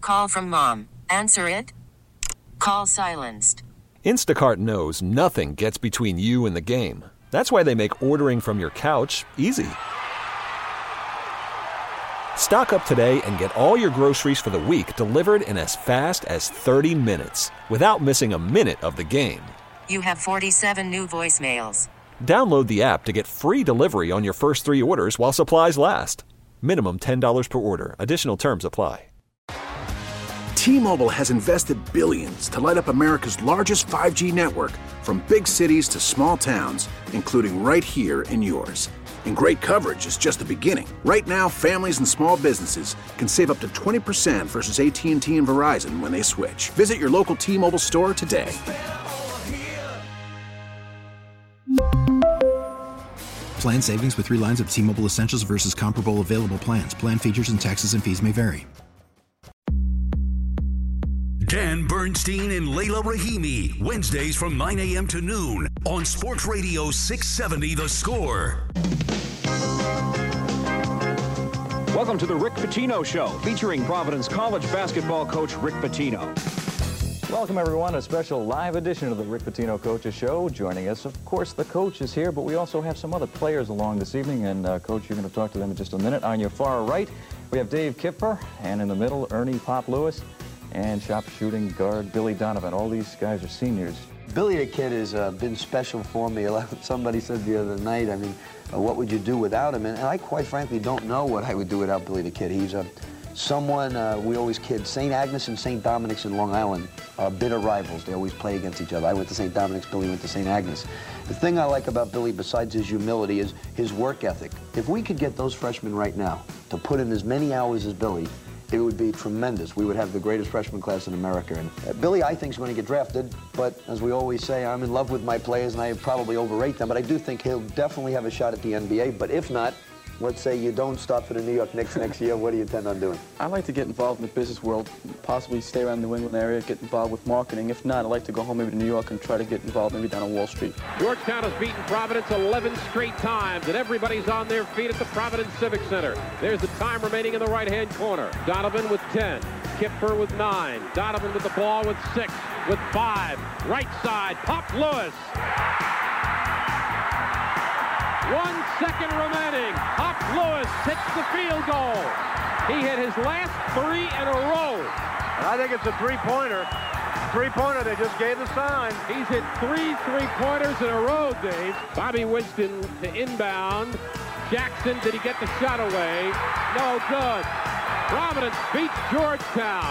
Call from mom. Answer it. Call silenced. Instacart knows nothing gets between you and the game. That's why they make ordering from your couch easy. Stock up today and get all your groceries for the week delivered in as fast as 30 minutes without missing a minute of the game. You have 47 new voicemails. Download the app to get free delivery on your first 3 orders while supplies last. Minimum $10 per order. Additional terms apply. T-Mobile has invested billions to light up America's largest 5G network, from big cities to small towns, including right here in yours. And great coverage is just the beginning. Right now, families and small businesses can save up to 20% versus AT&T and Verizon when they switch. Visit your local T-Mobile store today. Plan savings with 3 lines of T-Mobile Essentials versus comparable available plans. Plan features and taxes and fees may vary. Dan Bernstein and Layla Rahimi, Wednesdays from 9 a.m. to noon on Sports Radio 670 The Score. Welcome to the Rick Pitino Show, featuring Providence College basketball coach Rick Pitino. Welcome, everyone. A special live edition of the Rick Pitino Coaches Show. Joining us, of course, the coach is here, but we also have some other players along this evening. And, Coach, you're going to talk to them in just a minute. On your far right, we have Dave Kipfer, and in the middle, Ernie Pop Lewis, and sharpshooting guard Billy Donovan. All these guys are seniors. Billy the Kid has been special for me. Somebody said the other night, I mean, what would you do without him? And I quite frankly don't know what I would do without Billy the Kid. He's someone we always kid. St. Agnes and St. Dominic's in Long Island are bitter rivals. They always play against each other. I went to St. Dominic's, Billy went to St. Agnes. The thing I like about Billy, besides his humility, is his work ethic. If we could get those freshmen right now to put in as many hours as Billy, it would be tremendous. We would have the greatest freshman class in America. And Billy, I think, is going to get drafted. But as we always say, I'm in love with my players, and I probably overrate them. But I do think he'll definitely have a shot at the NBA. But if not, let's say you don't start for the New York Knicks next year, what do you intend on doing? I'd like to get involved in the business world, possibly stay around the New England area, get involved with marketing. If not, I'd like to go home maybe to New York and try to get involved maybe down on Wall Street. Georgetown has beaten Providence 11 straight times, and everybody's on their feet at the Providence Civic Center. There's the time remaining in the right-hand corner. Donovan with 10, Kipfer with 9, Donovan with the ball with 6, with 5, right side, Pop Lewis. 1 second remaining. Pop Lewis hits the field goal. He hit his last 3 in a row. And I think it's a three-pointer. Three-pointer, they just gave the sign. He's hit 3 three-pointers in a row, Dave. Bobby Winston to inbound. Jackson, did he get the shot away? No good. Providence beats Georgetown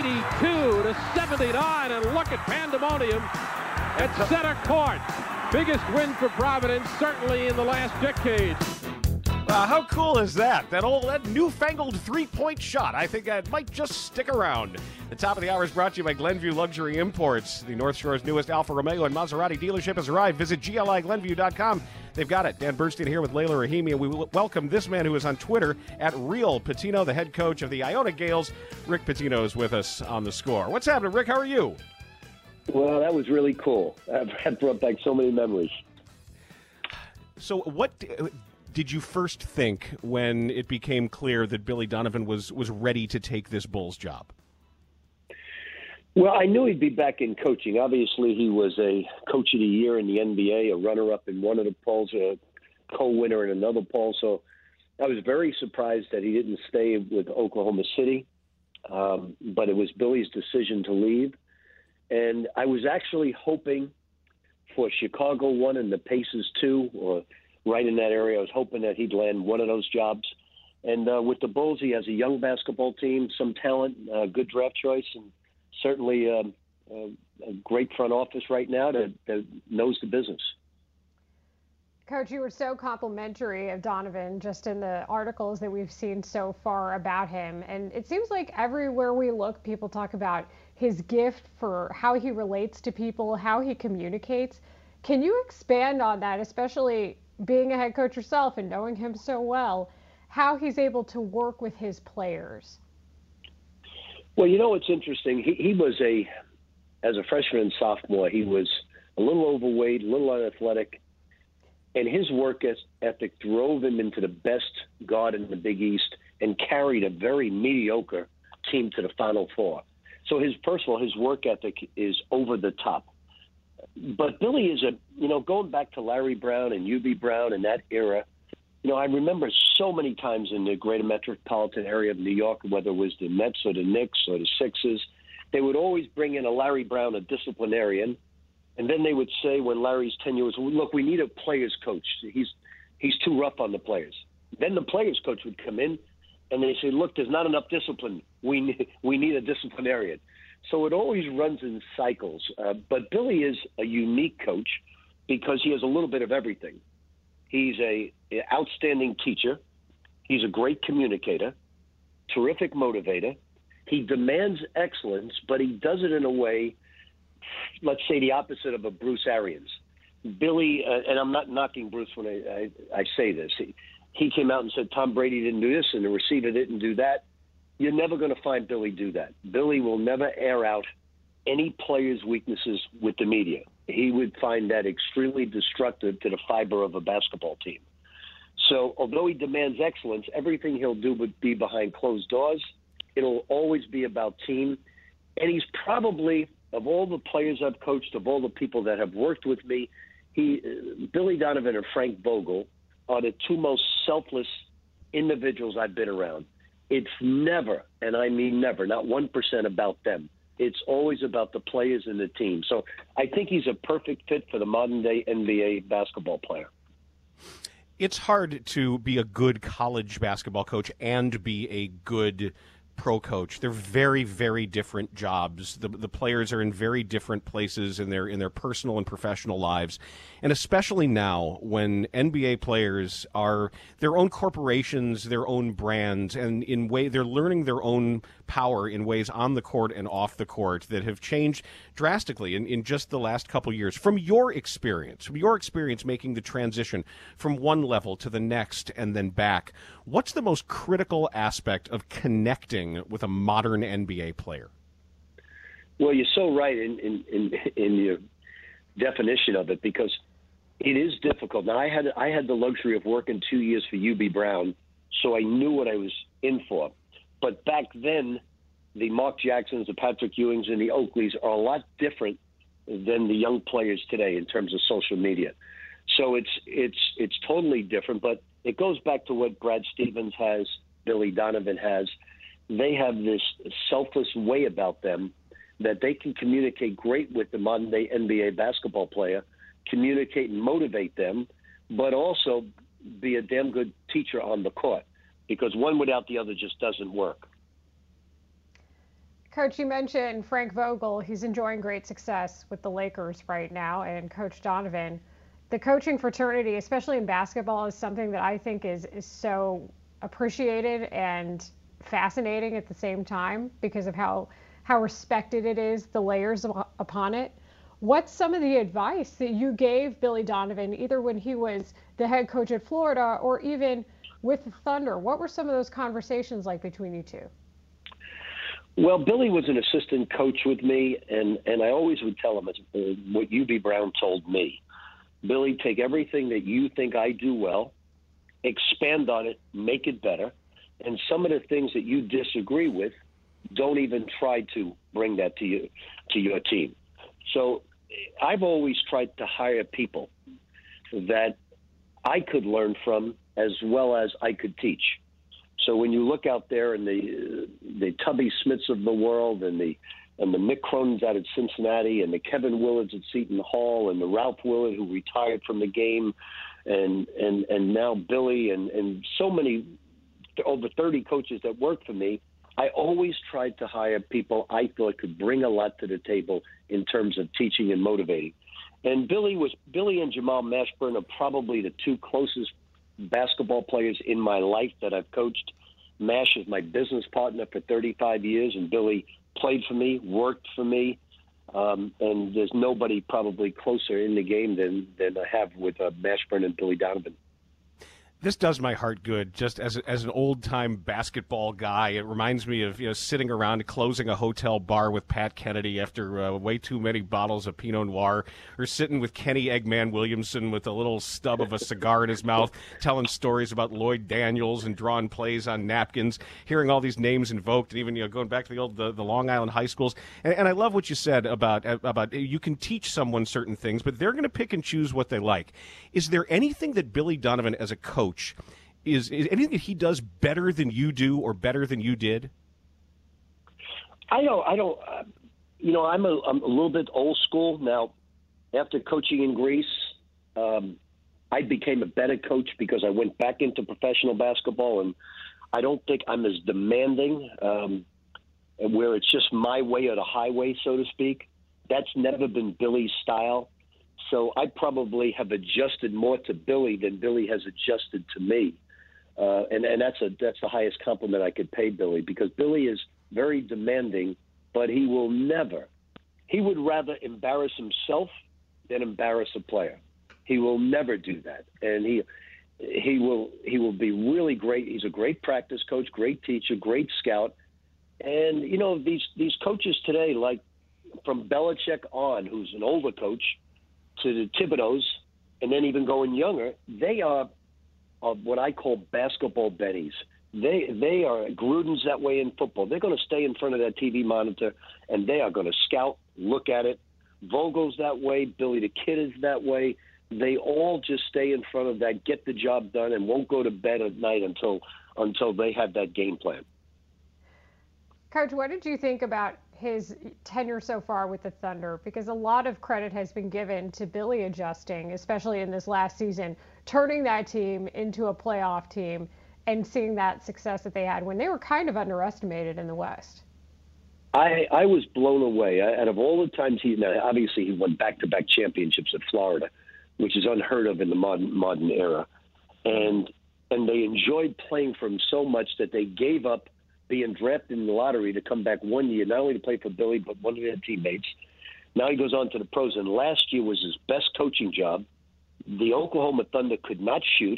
82-79, and look at pandemonium at center court. Biggest win for Providence, certainly in the last decade. How cool is that? That newfangled three-point shot. I think that might just stick around. The top of the hour is brought to you by Glenview Luxury Imports. The North Shore's newest Alfa Romeo and Maserati dealership has arrived. Visit GLIGlenview.com. They've got it. Dan Bernstein here with Layla Rahimi, and we welcome this man who is on Twitter at Real Pitino, the head coach of the Iona Gales. Rick Pitino is with us on the Score. What's happening, Rick? How are you? Well, that was really cool. That brought back so many memories. So what did you first think when it became clear that Billy Donovan was ready to take this Bulls job? Well, I knew he'd be back in coaching. Obviously, he was a Coach of the Year in the NBA, a runner-up in one of the polls, a co-winner in another poll. So I was very surprised that he didn't stay with Oklahoma City. But it was Billy's decision to leave. And I was actually hoping for Chicago 1 and the Pacers 2, or right in that area. I was hoping that he'd land one of those jobs. And with the Bulls, he has a young basketball team, some talent, good draft choice, and certainly a great front office right now that knows the business. Coach, you were so complimentary of Donovan just in the articles that we've seen so far about him. And it seems like everywhere we look, people talk about his gift for how he relates to people, how he communicates. Can you expand on that, especially being a head coach yourself and knowing him so well, how he's able to work with his players? Well, you know, it's interesting. He was as a freshman and sophomore, he was a little overweight, a little unathletic. And his work ethic drove him into the best guard in the Big East and carried a very mediocre team to the Final Four. So first of all, his work ethic is over the top. But Billy is going back to Larry Brown and Hubie Brown and that era, I remember so many times in the greater metropolitan area of New York, whether it was the Mets or the Knicks or the Sixers, they would always bring in a Larry Brown, a disciplinarian, and then they would say when Larry's tenure was, look, we need a players coach. He's too rough on the players. Then the players coach would come in, and they say, look, there's not enough discipline. We need a disciplinarian. So it always runs in cycles. But Billy is a unique coach because he has a little bit of everything. He's an outstanding teacher. He's a great communicator, terrific motivator. He demands excellence, but he does it in a way, let's say the opposite of a Bruce Arians. Billy, and I'm not knocking Bruce when I say this, he came out and said Tom Brady didn't do this and the receiver didn't do that. You're never going to find Billy do that. Billy will never air out any player's weaknesses with the media. He would find that extremely destructive to the fiber of a basketball team. So although he demands excellence, everything he'll do would be behind closed doors. It'll always be about team. And he's probably, of all the players I've coached, of all the people that have worked with me, Billy Donovan and Frank Vogel are the two most selfless individuals I've been around. It's never, and I mean never, not 1% about them. It's always about the players and the team. So I think he's a perfect fit for the modern-day NBA basketball player. It's hard to be a good college basketball coach and be a good pro coach. They're very, very different jobs. The players are in very different places in their personal and professional lives. And especially now when NBA players are their own corporations, their own brands, and they're learning their own power in ways on the court and off the court that have changed drastically in just the last couple years. From your experience making the transition from one level to the next and then back, what's the most critical aspect of connecting with a modern NBA player? Well, you're so right in your definition of it, because it is difficult. Now, I had the luxury of working 2 years for Hubie Brown, so I knew what I was in for. But back then, the Mark Jacksons, the Patrick Ewings, and the Oakleys are a lot different than the young players today in terms of social media. So it's totally different, but it goes back to what Brad Stevens has, Billy Donovan has. They have this selfless way about them that they can communicate great with the modern-day NBA basketball player, communicate and motivate them, but also be a damn good teacher on the court, because one without the other just doesn't work. Coach, you mentioned Frank Vogel. He's enjoying great success with the Lakers right now, and Coach Donovan. The coaching fraternity, especially in basketball, is something that I think is so appreciated and fascinating at the same time because of how respected it is, the layers upon it. What's some of the advice that you gave Billy Donovan, either when he was the head coach at Florida or even with the Thunder? What were some of those conversations like between you two? Well, Billy was an assistant coach with me, and I always would tell him what Hubie Brown told me. Billy, take everything that you think I do well, expand on it, make it better, and some of the things that you disagree with, don't even try to bring that to your team. So I've always tried to hire people that I could learn from as well as I could teach. So when you look out there in the Tubby Smiths of the world and the Mick Cronins out at Cincinnati and the Kevin Willards at Seton Hall and the Ralph Willard who retired from the game and now Billy and so many, over 30 coaches that work for me, I always tried to hire people I thought could bring a lot to the table in terms of teaching and motivating. And Billy and Jamal Mashburn are probably the two closest basketball players in my life that I've coached. Mash is my business partner for 35 years, and Billy played for me, worked for me, and there's nobody probably closer in the game than I have with Mashburn and Billy Donovan. This does my heart good, just as an old-time basketball guy. It reminds me of sitting around closing a hotel bar with Pat Kennedy after way too many bottles of Pinot Noir, or sitting with Kenny Eggman Williamson with a little stub of a cigar in his mouth, telling stories about Lloyd Daniels and drawing plays on napkins, hearing all these names invoked, and even going back to the Long Island high schools. And I love what you said about you can teach someone certain things, but they're going to pick and choose what they like. Is there anything that Billy Donovan as a coach is anything that he does better than you do or better than you did? I don't. I'm a little bit old school now. After coaching in Greece, I became a better coach because I went back into professional basketball, and I don't think I'm as demanding, where it's just my way or the highway, so to speak. That's never been Billy's style. So I probably have adjusted more to Billy than Billy has adjusted to me. And that's the highest compliment I could pay Billy, because Billy is very demanding, but he would rather embarrass himself than embarrass a player. He will never do that. And he will be really great. He's a great practice coach, great teacher, great scout. And, these coaches today, like from Belichick on, who's an older coach, to the Thibodeaus, and then even going younger, they are what I call basketball bennies. They are Gruden's that way in football. They're going to stay in front of that TV monitor, and they are going to scout, look at it. Vogel's that way. Billy the Kid is that way. They all just stay in front of that, get the job done, and won't go to bed at night until they have that game plan. Coach, what did you think about his tenure so far with the Thunder? Because a lot of credit has been given to Billy adjusting, especially in this last season, turning that team into a playoff team and seeing that success that they had when they were kind of underestimated in the West. I was blown away. Out of all the times obviously he won back-to-back championships at Florida, which is unheard of in the modern era. And they enjoyed playing for him so much that they gave up being drafted in the lottery to come back 1 year, not only to play for Billy, but one of their teammates. Now he goes on to the pros, and last year was his best coaching job. The Oklahoma Thunder could not shoot.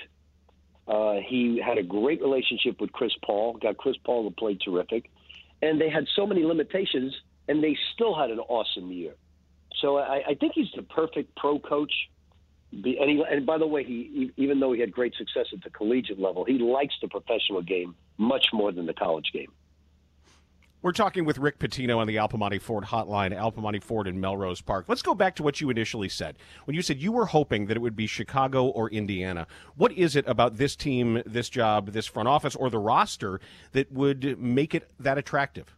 He had a great relationship with Chris Paul, got Chris Paul to play terrific. And they had so many limitations, and they still had an awesome year. So I think he's the perfect pro coach. And by the way, even though he had great success at the collegiate level, he likes the professional game much more than the college game. We're talking with Rick Pitino on the Al Piemonte Ford hotline, Al Piemonte Ford in Melrose Park. Let's go back to what you initially said. When you said you were hoping that it would be Chicago or Indiana, what is it about this team, this job, this front office, or the roster that would make it that attractive?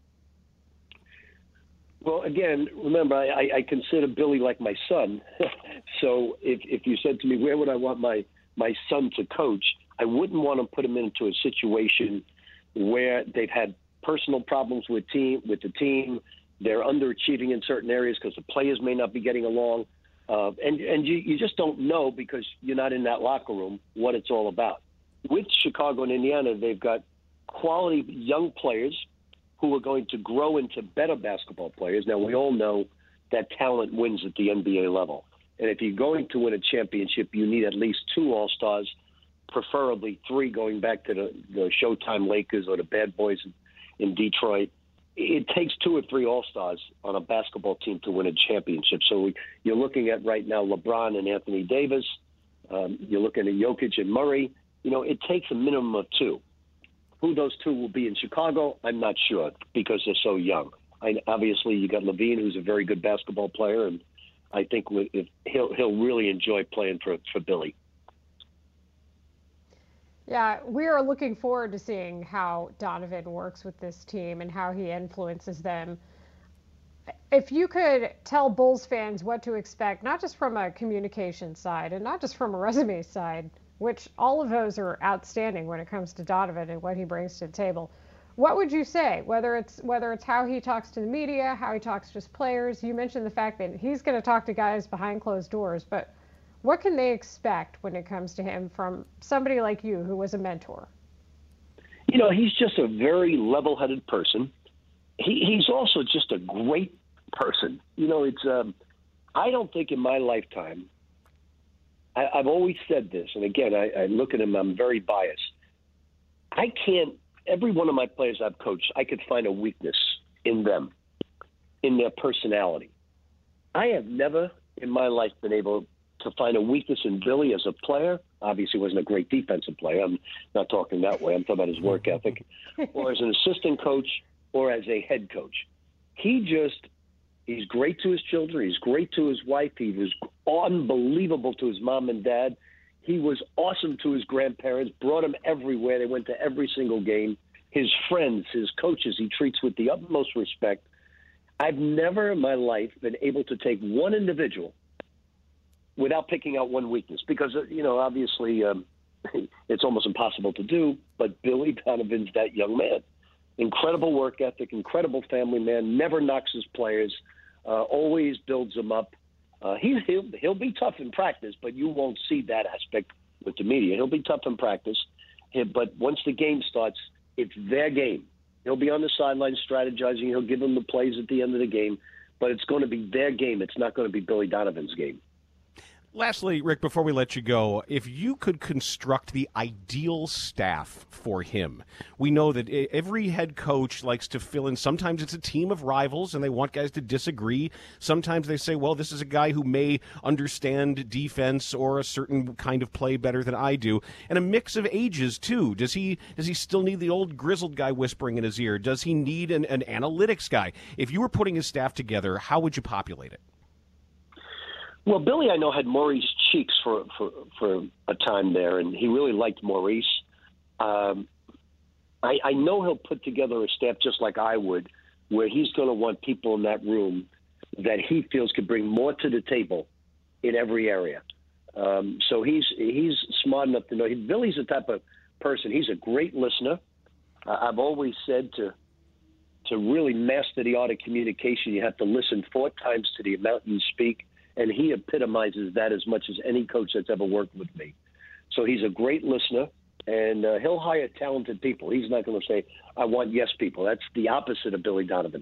Well, again, remember, I consider Billy like my son. So if you said to me, where would I want my son to coach, I wouldn't want to put him into a situation where they've had personal problems with the team. They're underachieving in certain areas because the players may not be getting along. And you just don't know, because you're not in that locker room, what it's all about. With Chicago and Indiana, they've got quality young players who are going to grow into better basketball players. Now, we all know that talent wins at the NBA level. And if you're going to win a championship, you need at least 2 All-Stars, preferably 3, going back to the Showtime Lakers or the Bad Boys in Detroit. It takes 2 or 3 All-Stars on a basketball team to win a championship. So you're looking at right now LeBron and Anthony Davis. You're looking at Jokic and Murray. It takes a minimum of 2. Who those 2 will be in Chicago, I'm not sure, because they're so young. Obviously, you got Levine, who's a very good basketball player, and I think he'll really enjoy playing for Billy. Yeah, we are looking forward to seeing how Donovan works with this team and how he influences them. If you could tell Bulls fans what to expect, not just from a communication side and not just from a resume side, which all of those are outstanding when it comes to Donovan and what he brings to the table, what would you say? Whether it's how he talks to the media, how he talks to his players. You mentioned the fact that he's going to talk to guys behind closed doors, but what can they expect when it comes to him from somebody like you who was a mentor? He's just a very level-headed person. He's also just a great person. I don't think in my lifetime I've always said this, and again, I look at him, I'm very biased. Every one of my players I've coached, I could find a weakness in them, in their personality. I have never in my life been able to find a weakness in Billy as a player. Obviously, he wasn't a great defensive player. I'm not talking that way. I'm talking about his work ethic, or as an assistant coach, or as a head coach. He's great to his children. He's great to his wife. He was unbelievable to his mom and dad. He was awesome to his grandparents, brought them everywhere. They went to every single game. His friends, his coaches, he treats with the utmost respect. I've never in my life been able to take one individual without picking out one weakness because, obviously it's almost impossible to do, but Billy Donovan's that young man. Incredible work ethic, incredible family man, never knocks his players, always builds them up. He'll be tough in practice, but you won't see that aspect with the media. He'll be tough in practice, but once the game starts, it's their game. He'll be on the sideline strategizing. He'll give them the plays at the end of the game, but it's going to be their game. It's not going to be Billy Donovan's game. Lastly, Rick, before we let you go, if you could construct the ideal staff for him, we know that every head coach likes to fill in. Sometimes it's a team of rivals and they want guys to disagree. Sometimes they say, well, this is a guy who may understand defense or a certain kind of play better than I do. And a mix of ages, too. Does he still need the old grizzled guy whispering in his ear? Does he need an analytics guy? If you were putting his staff together, how would you populate it? Well, Billy, I know, had Maurice Cheeks for a time there, and he really liked Maurice. I know he'll put together a staff just like I would, where he's going to want people in that room that he feels could bring more to the table in every area. So he's smart enough to know. Billy's the type of person. He's a great listener. I've always said to really master the art of communication, you have to listen 4 times to the amount you speak. And he epitomizes that as much as any coach that's ever worked with me. So he's a great listener, and he'll hire talented people. He's not going to say, I want yes people. That's the opposite of Billy Donovan.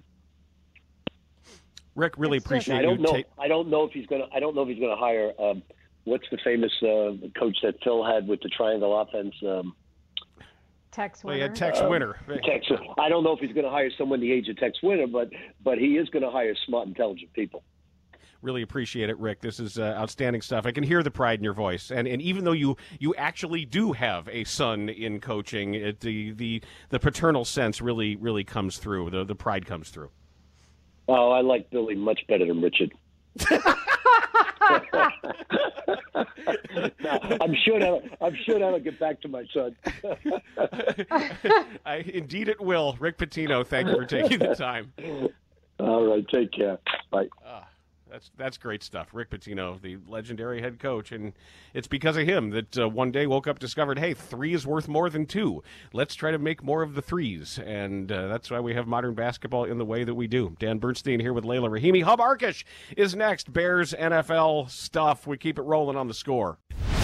Rick, really appreciate I don't know if he's going to hire, what's the famous coach that Phil had with the triangle offense? Tex Winter. Well, yeah, Tex Winter. I don't know if he's going to hire someone the age of Tex Winter, but he is going to hire smart, intelligent people. Really appreciate it, Rick. This is outstanding stuff. I can hear the pride in your voice, and even though you actually do have a son in coaching, the paternal sense really comes through. The pride comes through. Oh, I like Billy much better than Richard. I'm sure that'll get back to my son. Indeed, it will. Rick Pitino, thank you for taking the time. All right, take care. Bye. That's great stuff. Rick Pitino, the legendary head coach, and it's because of him that one day woke up, discovered, hey, 3 is worth more than 2. Let's try to make more of the 3s, and that's why we have modern basketball in the way that we do. Dan Bernstein here with Layla Rahimi. Hub Arkush is next. Bears NFL stuff. We keep it rolling on The Score.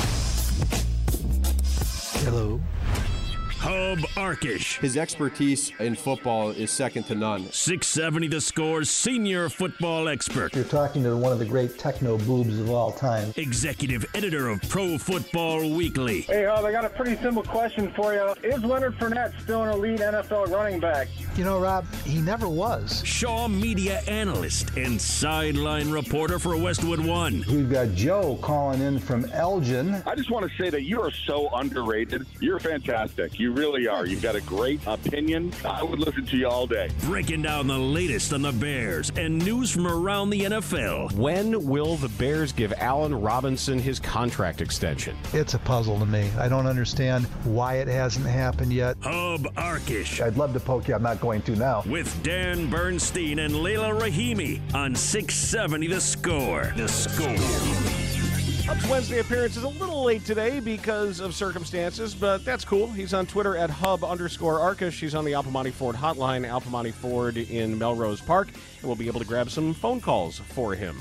Hello. Hub Arkush. His expertise in football is second to none. 670 The Score's senior football expert. You're talking to one of the great techno boobs of all time. Executive editor of Pro Football Weekly. Hey, Hub, I got a pretty simple question for you. Is Leonard Fournette still an elite NFL running back? You know, Rob, he never was. Shaw media analyst and sideline reporter for Westwood One. We've got Joe calling in from Elgin. I just want to say that you are so underrated. You're fantastic. You really are. You've got a great opinion. I would listen to you all day. Breaking down the latest on the Bears and news from around the NFL. When will the Bears give Allen Robinson his contract extension? It's a puzzle to me. I don't understand why it hasn't happened yet. Hub Arkush. I'd love to poke you. I'm not going to now. With Dan Bernstein and Layla Rahimi on 670 The Score. The Score. Hub's Wednesday appearance is a little late today because of circumstances, but that's cool. He's on Twitter at Hub_Arkush. He's on the Al Piemonte Ford hotline, Al Piemonte Ford in Melrose Park, and we'll be able to grab some phone calls for him.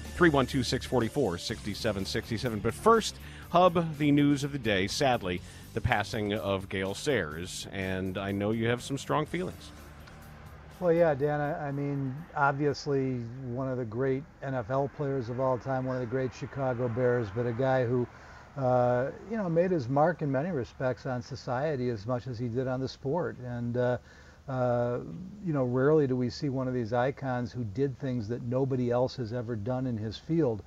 312-644-6767. But first, Hub, the news of the day. Sadly, the passing of Gale Sayers, and I know you have some strong feelings. Well, yeah, Dan, I mean, obviously one of the great NFL players of all time, one of the great Chicago Bears, but a guy who, made his mark in many respects on society as much as he did on the sport. And, rarely do we see one of these icons who did things that nobody else has ever done in his field.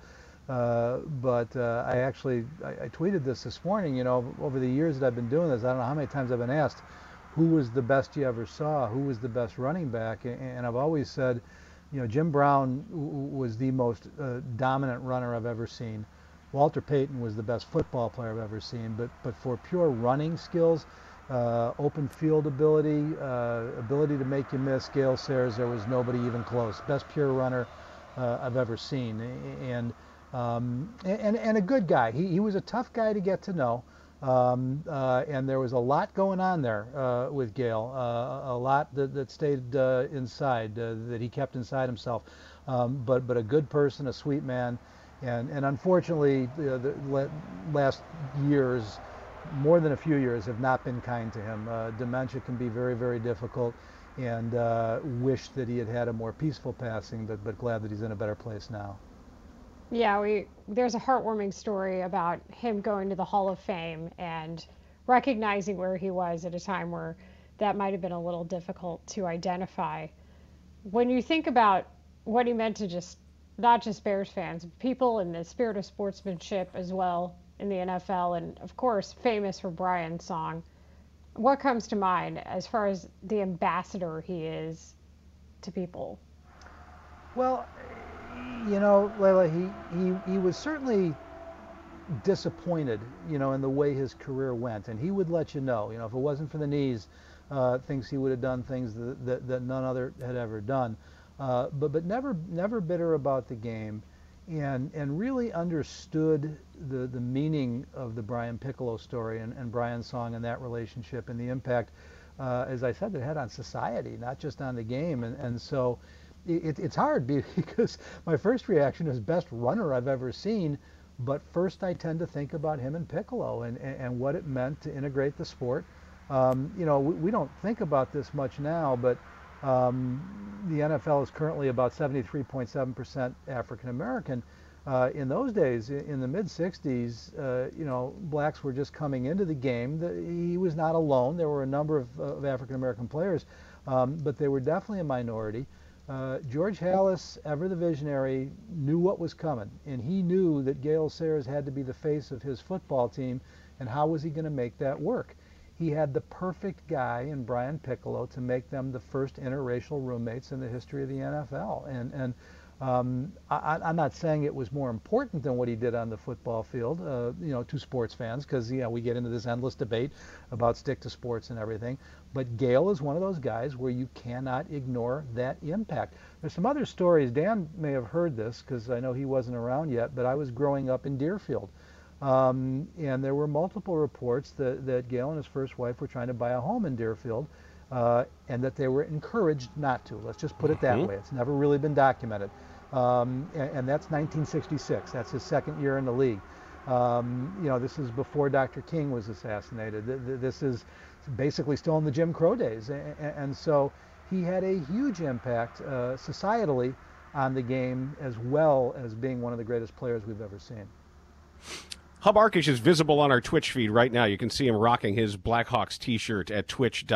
But I tweeted this morning, over the years that I've been doing this, I don't know how many times I've been asked, who was the best you ever saw? Who was the best running back? And I've always said, Jim Brown was the most dominant runner I've ever seen. Walter Payton was the best football player I've ever seen. But for pure running skills, open field ability, ability to make you miss, Gale Sayers, there was nobody even close. Best pure runner I've ever seen. And a good guy. He was a tough guy to get to know. And there was a lot going on there with Gale, a lot that stayed inside, that he kept inside himself. But a good person, a sweet man, and unfortunately, the last years, more than a few years, have not been kind to him. Dementia can be very, very difficult, and wish that he had had a more peaceful passing, but glad that he's in a better place now. Yeah, there's a heartwarming story about him going to the Hall of Fame and recognizing where he was at a time where that might have been a little difficult to identify. When you think about what he meant to not just Bears fans, but people in the spirit of sportsmanship as well in the NFL, and of course famous for Brian's song, what comes to mind as far as the ambassador he is to people? Well, Layla, he was certainly disappointed, in the way his career went, and he would let you know, if it wasn't for the knees, thinks he would have done things that none other had ever done, but never bitter about the game, and really understood the meaning of the Brian Piccolo story and Brian's song and that relationship and the impact, as I said, it had on society, not just on the game, and so. It's hard because my first reaction is best runner I've ever seen, but first I tend to think about him and Piccolo and what it meant to integrate the sport. We don't think about this much now, but the NFL is currently about 73.7% African American. In those days, in the mid-'60s, blacks were just coming into the game. He was not alone. There were a number of African American players, but they were definitely a minority. George Halas, ever the visionary, knew what was coming, and he knew that Gale Sayers had to be the face of his football team, and how was he going to make that work? He had the perfect guy in Brian Piccolo to make them the first interracial roommates in the history of the NFL, and I'm not saying it was more important than what he did on the football field, to sports fans, because we get into this endless debate about stick to sports and everything. But Gale is one of those guys where you cannot ignore that impact. There's some other stories. Dan may have heard this because I know he wasn't around yet, but I was growing up in Deerfield. And there were multiple reports that Gale and his first wife were trying to buy a home in Deerfield, and that they were encouraged not to. Let's just put it that way. It's never really been documented. And that's 1966. That's his second year in the league. This is before Dr. King was assassinated. This is basically still in the Jim Crow days. And so he had a huge impact societally on the game, as well as being one of the greatest players we've ever seen. Hub Arkush is visible on our Twitch feed right now. You can see him rocking his Blackhawks t-shirt at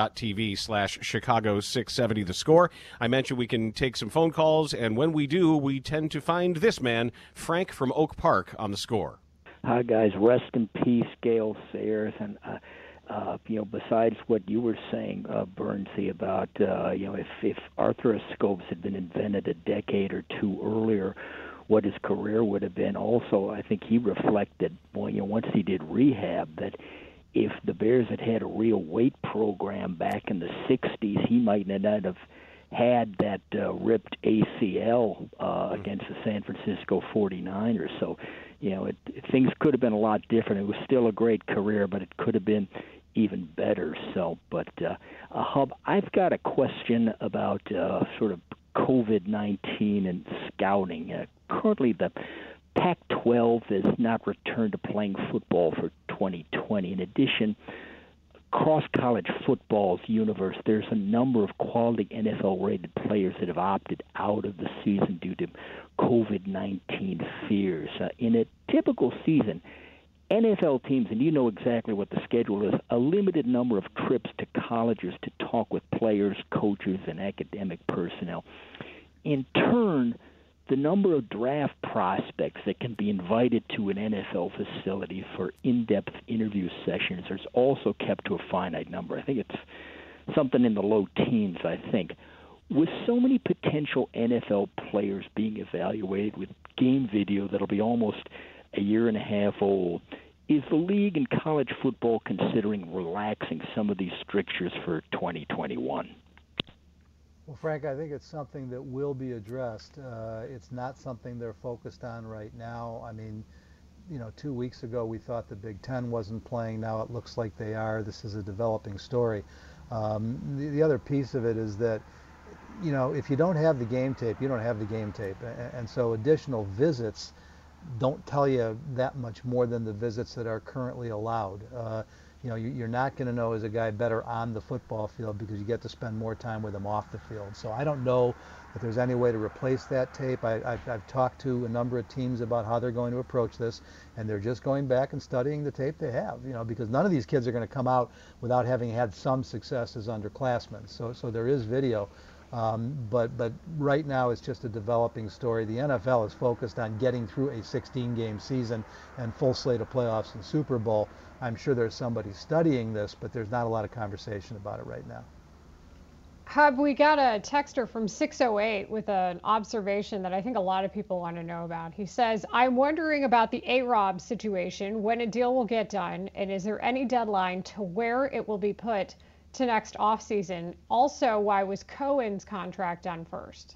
twitch.tv/Chicago670 The Score. I mentioned we can take some phone calls, and when we do, we tend to find this man, Frank from Oak Park, on The Score. Hi, guys. Rest in peace, Gale Sayers. And, besides what you were saying, Bernsey, about, if arthroscopes had been invented a decade or two earlier, what his career would have been. Also, I think he reflected, once he did rehab, that if the Bears had had a real weight program back in the 60s, he might not have had that ripped ACL against the San Francisco 49ers. So, things could have been a lot different. It was still a great career, but it could have been even better. So, but Hub, I've got a question about sort of COVID-19 and scouting. Currently, the Pac-12 has not returned to playing football for 2020. In addition, across college football's universe, there's a number of quality NFL-rated players that have opted out of the season due to COVID-19 fears. In a typical season, NFL teams, and you know exactly what the schedule is, a limited number of trips to colleges to talk with players, coaches, and academic personnel. In turn, the number of draft prospects that can be invited to an NFL facility for in-depth interview sessions is also kept to a finite number. I think it's something in the low teens, I think. With so many potential NFL players being evaluated with game video that'll be almost a year and a half old, is the league and college football considering relaxing some of these strictures for 2021? Well, Frank, I think it's something that will be addressed. It's not something they're focused on right now. I mean, 2 weeks ago we thought the Big Ten wasn't playing. Now it looks like they are. This is a developing story. The other piece of it is that, if you don't have the game tape, you don't have the game tape. And so additional visits don't tell you that much more than the visits that are currently allowed. You're not going to know, is a guy better on the football field because you get to spend more time with him off the field. So I don't know if there's any way to replace that tape. I've talked to a number of teams about how they're going to approach this, and they're just going back and studying the tape they have, because none of these kids are going to come out without having had some success as underclassmen. So there is video. But right now it's just a developing story. The NFL is focused on getting through a 16-game season and full slate of playoffs and Super Bowl. I'm sure there's somebody studying this, but there's not a lot of conversation about it right now. Hub, we got a texter from 608 with an observation that I think a lot of people want to know about. He says, I'm wondering about the A-Rob situation, when a deal will get done, and is there any deadline to where it will be put to next offseason? Also, why was Cohen's contract done first?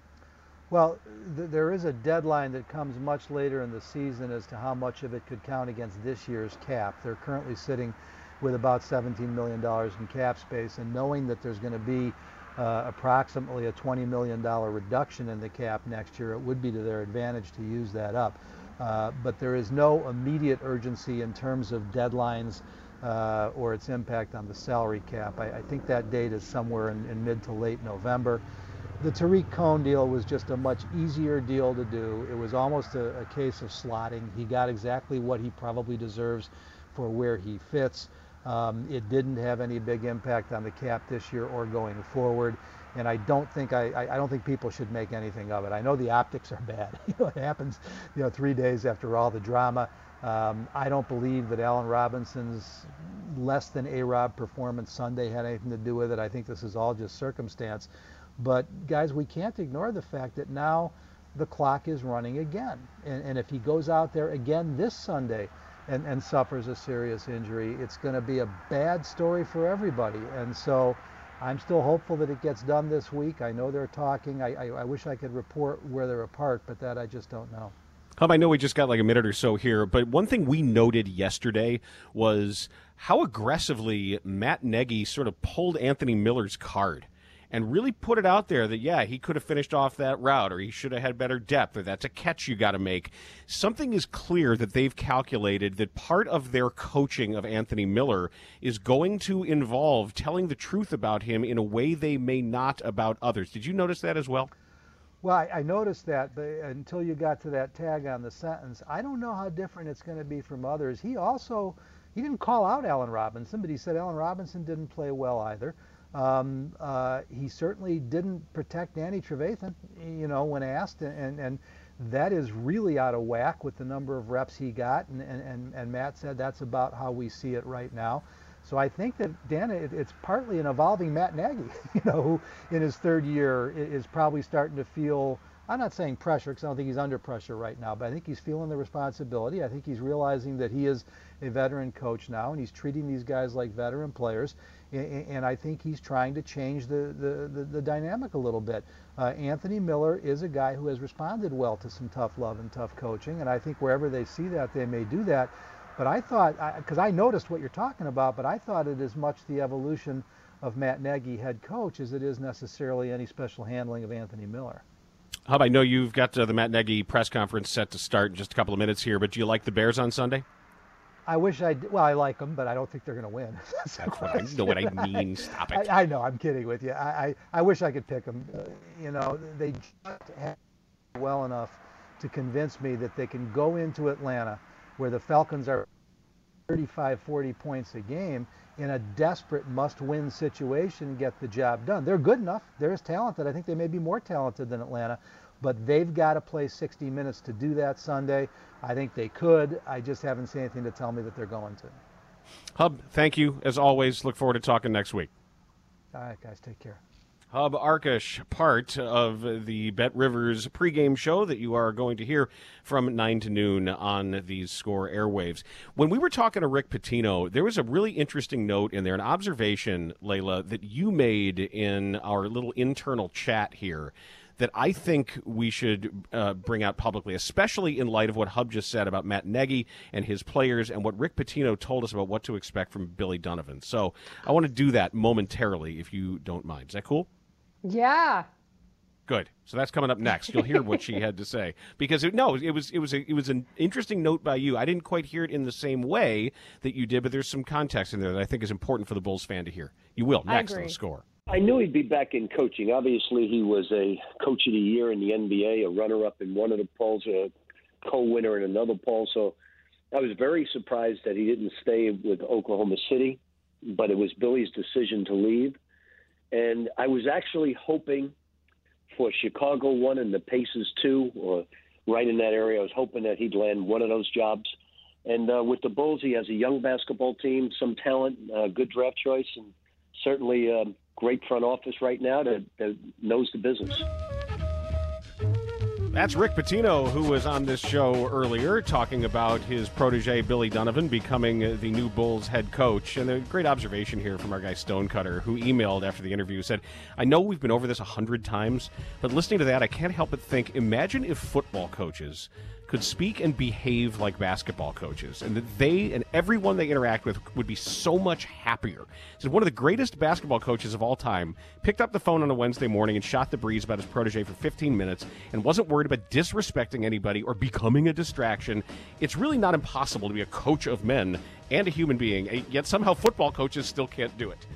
Well, there is a deadline that comes much later in the season as to how much of it could count against this year's cap. They're currently sitting with about $17 million in cap space, and knowing that there's going to be approximately a $20 million reduction in the cap next year, it would be to their advantage to use that up. But there is no immediate urgency in terms of deadlines or its impact on the salary cap. I think that date is somewhere in mid to late November. The Tariq Cohen deal was just a much easier deal to do. It was almost a case of slotting. He got exactly what he probably deserves for where he fits. It didn't have any big impact on the cap this year or going forward. And I don't think people should make anything of it. I know the optics are bad. It happens, 3 days after all the drama. I don't believe that Allen Robinson's less than A-Rob performance Sunday had anything to do with it. I think this is all just circumstance. But guys, we can't ignore the fact that now the clock is running again. And if he goes out there again this Sunday and suffers a serious injury, it's going to be a bad story for everybody. And so I'm still hopeful that it gets done this week. I know they're talking. I wish I could report where they're apart, but that I just don't know. I know we just got like a minute or so here, but one thing we noted yesterday was how aggressively Matt Nagy sort of pulled Anthony Miller's card and really put it out there that, yeah, he could have finished off that route, or he should have had better depth, or that's a catch you got to make. Something is clear that they've calculated that part of their coaching of Anthony Miller is going to involve telling the truth about him in a way they may not about others. Did you notice that as well? Well, I noticed that, but until you got to that tag on the sentence, I don't know how different it's going to be from others. He didn't call out Allen Robinson, but he said Allen Robinson didn't play well either. He certainly didn't protect Danny Trevathan, when asked, and that is really out of whack with the number of reps he got, and Matt said that's about how we see it right now. So I think that, Dan, it's partly an evolving Matt Nagy, who in his third year is probably starting to feel, I'm not saying pressure because I don't think he's under pressure right now, but I think he's feeling the responsibility. I think he's realizing that he is a veteran coach now, and he's treating these guys like veteran players, and I think he's trying to change the dynamic a little bit. Anthony Miller is a guy who has responded well to some tough love and tough coaching, and I think wherever they see that, they may do that. But I thought, because I noticed what you're talking about, but I thought it is much the evolution of Matt Nagy, head coach, as it is necessarily any special handling of Anthony Miller. Hub, I know you've got the Matt Nagy press conference set to start in just a couple of minutes here, but do you like the Bears on Sunday? I wish well, I like them, but I don't think they're going to win. That's what I know what I mean. Stop it. I know, I'm kidding with you. I wish I could pick them. They just have well enough to convince me that they can go into Atlanta, where the Falcons are 35, 40 points a game, in a desperate must-win situation, get the job done. They're good enough. They're as talented. I think they may be more talented than Atlanta, but they've got to play 60 minutes to do that Sunday. I think they could. I just haven't seen anything to tell me that they're going to. Hub, thank you. As always, look forward to talking next week. All right, guys, take care. Hub Arkush, part of the Bet Rivers pregame show that you are going to hear from 9 to noon on these Score airwaves. When we were talking to Rick Pitino, there was a really interesting note in there, an observation, Layla, that you made in our little internal chat here that I think we should bring out publicly, especially in light of what Hub just said about Matt Nagy and his players and what Rick Pitino told us about what to expect from Billy Donovan. So I want to do that momentarily, if you don't mind. Is that cool? Yeah. Good. So that's coming up next. You'll hear what she had to say because it was an interesting note by you. I didn't quite hear it in the same way that you did, but there's some context in there that I think is important for the Bulls fan to hear. You will next on the Score. I knew he'd be back in coaching. Obviously, he was a Coach of the Year in the NBA, a runner-up in one of the polls, a co-winner in another poll. So I was very surprised that he didn't stay with Oklahoma City, but it was Billy's decision to leave. And I was actually hoping for Chicago 1 and the Pacers 2, or right in that area. I was hoping that he'd land one of those jobs. And with the Bulls, he has a young basketball team, some talent, good draft choice, and certainly great front office right now that knows the business. That's Rick Pitino, who was on this show earlier talking about his protege, Billy Donovan, becoming the new Bulls head coach. And a great observation here from our guy Stonecutter, who emailed after the interview, said, I know we've been over this 100 times, but listening to that, I can't help but think, imagine if football coaches could speak and behave like basketball coaches, and that they and everyone they interact with would be so much happier. So one of the greatest basketball coaches of all time picked up the phone on a Wednesday morning and shot the breeze about his protege for 15 minutes and wasn't worried about disrespecting anybody or becoming a distraction. It's really not impossible to be a coach of men and a human being, yet somehow football coaches still can't do it.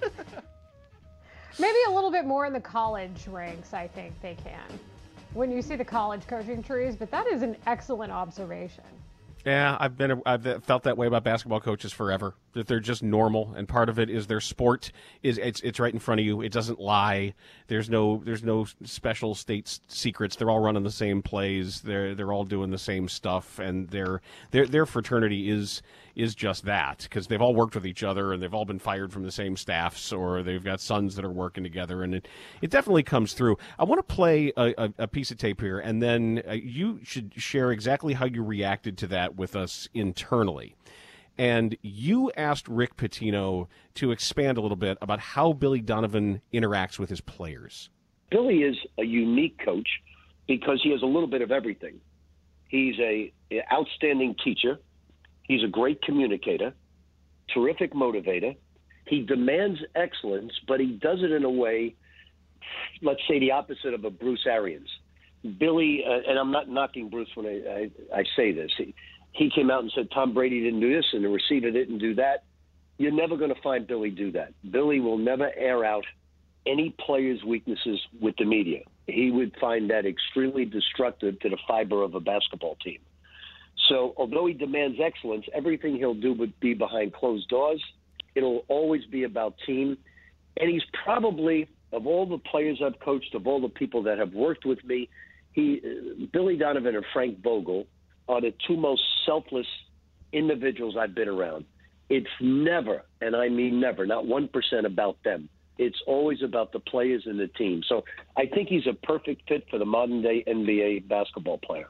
Maybe a little bit more in the college ranks, I think they can, when you see the college coaching trees, but that is an excellent observation. Yeah, I've felt that way about basketball coaches forever, that they're just normal, and part of it is their sport is it's right in front of you. It doesn't lie. There's no special state secrets. They're all running the same plays. They're all doing the same stuff, and their fraternity is just that, because they've all worked with each other and they've all been fired from the same staffs, or they've got sons that are working together, and it definitely comes through. I want to play a piece of tape here, and then you should share exactly how you reacted to that with us internally. And you asked Rick Pitino to expand a little bit about how Billy Donovan interacts with his players. Billy is a unique coach because he has a little bit of everything. He's an outstanding teacher. He's a great communicator, terrific motivator. He demands excellence, but he does it in a way, let's say the opposite of a Bruce Arians. Billy, and I'm not knocking Bruce when I say this, he came out and said Tom Brady didn't do this and the receiver didn't do that. You're never going to find Billy do that. Billy will never air out any player's weaknesses with the media. He would find that extremely destructive to the fiber of a basketball team. So although he demands excellence, everything he'll do would be behind closed doors. It'll always be about team. And he's probably, of all the players I've coached, of all the people that have worked with me, Billy Donovan and Frank Vogel are the two most selfless individuals I've been around. It's never, and I mean never, not 1% about them. It's always about the players and the team. So I think he's a perfect fit for the modern-day NBA basketball player.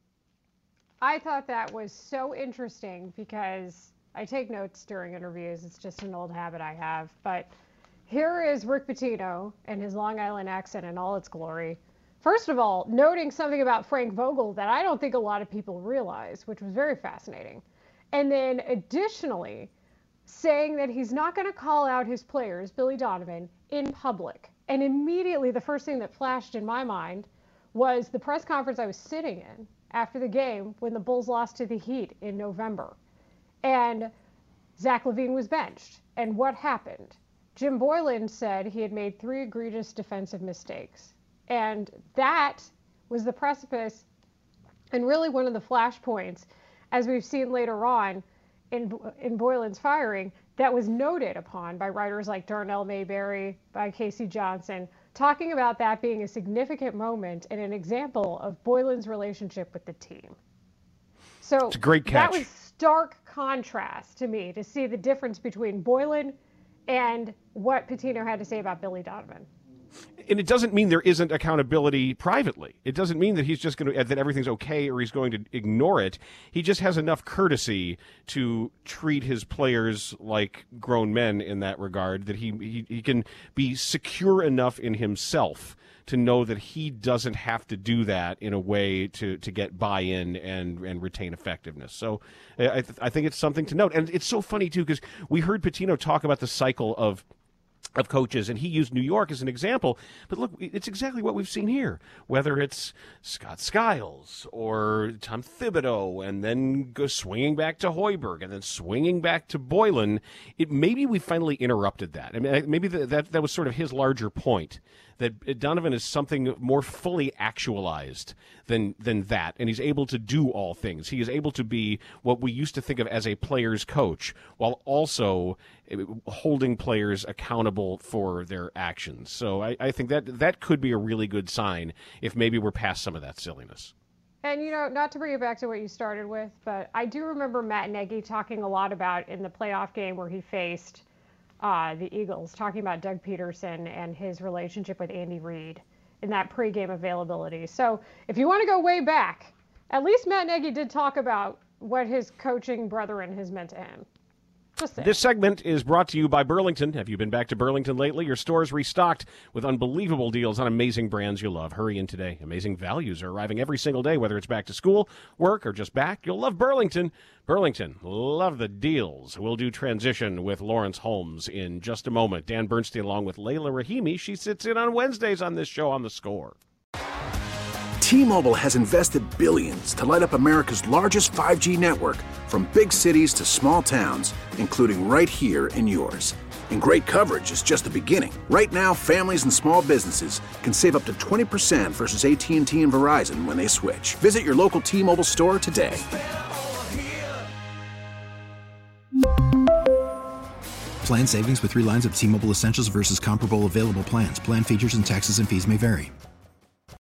I thought that was so interesting because I take notes during interviews. It's just an old habit I have. But here is Rick Pitino and his Long Island accent in all its glory. First of all, noting something about Frank Vogel that I don't think a lot of people realize, which was very fascinating. And then additionally, saying that he's not going to call out his players, Billy Donovan, in public. And immediately the first thing that flashed in my mind was the press conference I was sitting in after the game when the Bulls lost to the Heat in November. And Zach LaVine was benched. And what happened? Jim Boylen said he had made 3 egregious defensive mistakes. And that was the precipice and really one of the flashpoints, as we've seen later on in Boylen's firing, that was noted upon by writers like Darnell Mayberry, by Casey Johnson, talking about that being a significant moment and an example of Boylen's relationship with the team. So it's a great catch. That was stark contrast to me to see the difference between Boylen and what Pitino had to say about Billy Donovan. And it doesn't mean there isn't accountability privately. It doesn't mean that he's just going to, that everything's okay or he's going to ignore it. He just has enough courtesy to treat his players like grown men in that regard, that he can be secure enough in himself to know that he doesn't have to do that in a way to get buy-in and retain effectiveness. So I think it's something to note. And it's so funny, too, because we heard Pitino talk about the cycle of coaches, and he used New York as an example. But look, it's exactly what we've seen here, whether it's Scott Skiles or Tom Thibodeau, and then go swinging back to Hoiberg, and then swinging back to Boylen. Maybe we finally interrupted that. I mean, maybe that was sort of his larger point, that Donovan is something more fully actualized than that, and he's able to do all things. He is able to be what we used to think of as a player's coach, while also holding players accountable for their actions. So I think that could be a really good sign if maybe we're past some of that silliness. And, not to bring it back to what you started with, but I do remember Matt Nagy talking a lot about in the playoff game where he faced the Eagles, talking about Doug Peterson and his relationship with Andy Reid in that pregame availability. So if you want to go way back, at least Matt Nagy did talk about what his coaching brethren has meant to him. This segment is brought to you by Burlington. Have you been back to Burlington lately? Your store is restocked with unbelievable deals on amazing brands you love. Hurry in today. Amazing values are arriving every single day, whether it's back to school, work, or just back. You'll love Burlington. Burlington, love the deals. We'll do transition with Lawrence Holmes in just a moment. Dan Bernstein along with Layla Rahimi. She sits in on Wednesdays on this show on The Score. T-Mobile has invested billions to light up America's largest 5G network, from big cities to small towns, including right here in yours. And great coverage is just the beginning. Right now, families and small businesses can save up to 20% versus AT&T and Verizon when they switch. Visit your local T-Mobile store today. Plan savings with 3 lines of T-Mobile Essentials versus comparable available plans. Plan features and taxes and fees may vary.